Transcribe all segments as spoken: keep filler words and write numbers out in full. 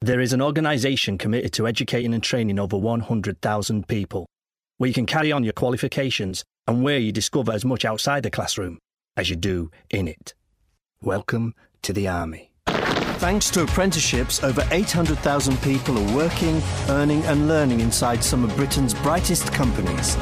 There is an organisation committed to educating and training over one hundred thousand people, where you can carry on your qualifications and where you discover as much outside the classroom as you do in it. Welcome to the Army. Thanks to apprenticeships, over eight hundred thousand people are working, earning and learning inside some of Britain's brightest companies.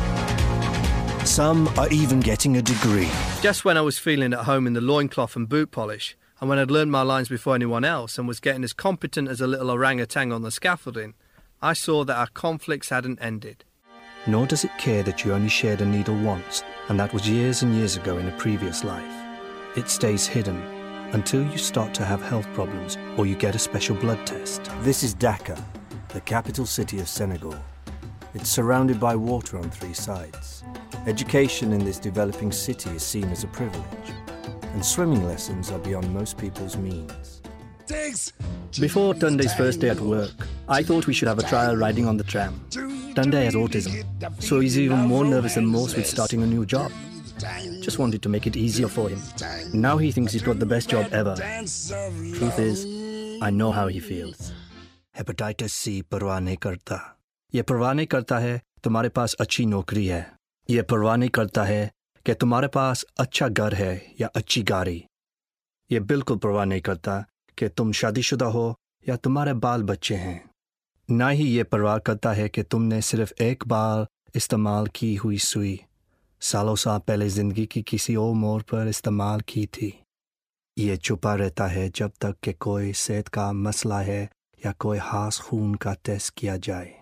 Some are even getting a degree. Just when I was feeling at home in the loincloth and boot polish, and when I'd learned my lines before anyone else and was getting as competent as a little orangutan on the scaffolding, I saw that our conflicts hadn't ended. Nor does it care that you only shared a needle once, and that was years and years ago in a previous life. It stays hidden until you start to have health problems or you get a special blood test. This is Dakar, the capital city of Senegal. It's surrounded by water on three sides. Education in this developing city is seen as a privilege, and swimming lessons are beyond most people's means. Before Tunde's first day at work, I thought we should have a trial riding on the tram. Tunde has autism, so he's even more nervous than most with starting a new job. Just wanted to make it easier for him. Now he thinks he's got the best job ever. Truth is, I know how he feels. Hepatitis C परवाह नहीं करता. ये परवाह नहीं करता है तुम्हारे पास अच्छी नौकरी है. ये परवाह नहीं करता है कि तुम्हारे पास अच्छा घर है या अच्छी गाड़ी. ये बिल्कुल परवाह नहीं करता कि तुम शादीशुदा हो या तुम्हारे बाल बच्चे हैं. ना ही ये परवाह करता है कि तुमने सिर्फ एक बार इस्तेमाल की हुई सुई सालों साल पहले ज़िंदगी की किसी और मोड़ पर इस्तेमाल की थी. ये छुपा रहता है जब तक कि कोई सेहत का मसला है या कोई खास खून का टेस्ट किया जाए.